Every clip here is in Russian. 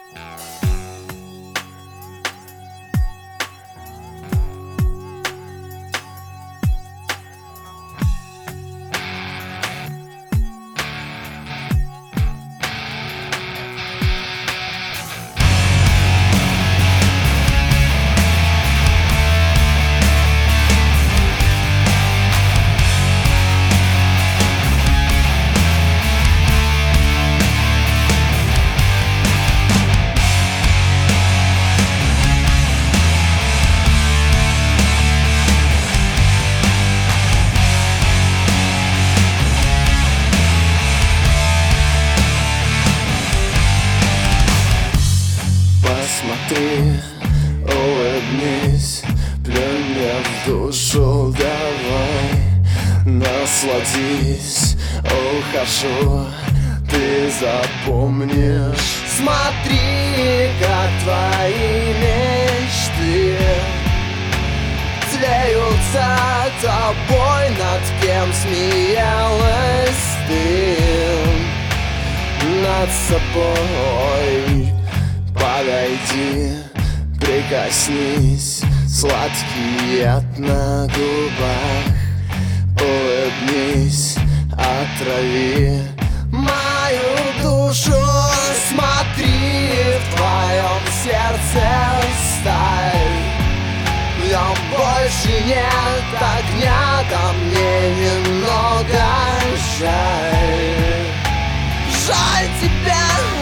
Посмотри, улыбнись, плюнь мне в душу, давай, насладись, ухожу, ты запомнишь. Смотри, как твои мечты тлеются тобой, над кем смеялась ты, над собой. Подойди, прикоснись, сладкий яд на губах, улыбнись, отрави мою душу. Смотри, в твоем сердце сталь, в нем больше нет огня, да мне немного жаль. Жаль тебя.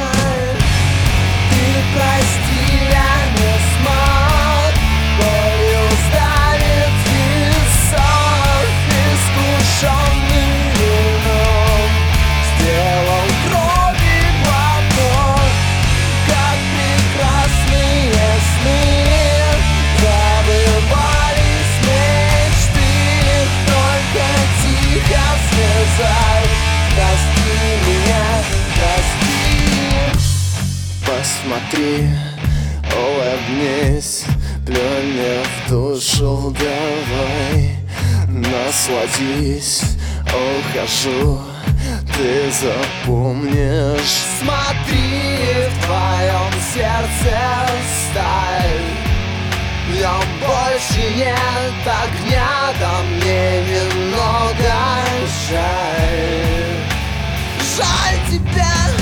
Прости, я не смог болью сдавить висок, искушенный вином сделал крови глоток. Как прекрасные сны забывались мечты, только тихо слезай. Прости меня, прости. Посмотри, улыбнись, плюнь мне в душу, давай, насладись, ухожу, ты запомнишь. Смотри, в твоем сердце сталь, в нем больше нет огня, да мне немного жаль. Жаль тебя.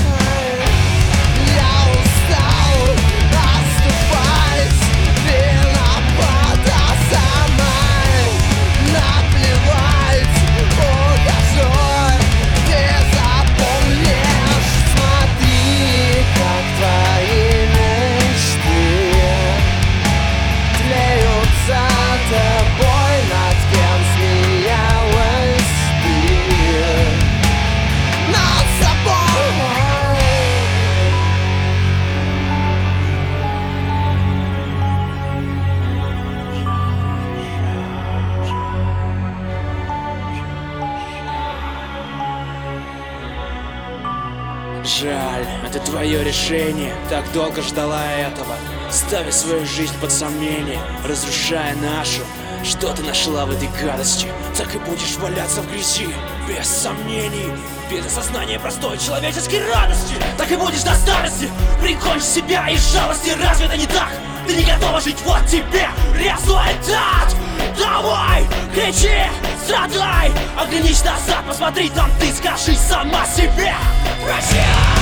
Жаль, это твое решение, так долго ждала этого, ставя свою жизнь под сомнение, разрушая нашу. Что ты нашла в этой гадости? Так и будешь валяться в грязи, без сомнений, без осознания простой человеческой радости. Так и будешь до старости, прикончи себя из жалости. Разве это не так? Ты не готова жить, вот тебе результат. Давай, кричи, страдай, оглянись назад, посмотри там, ты скажи сама себе. Прощай!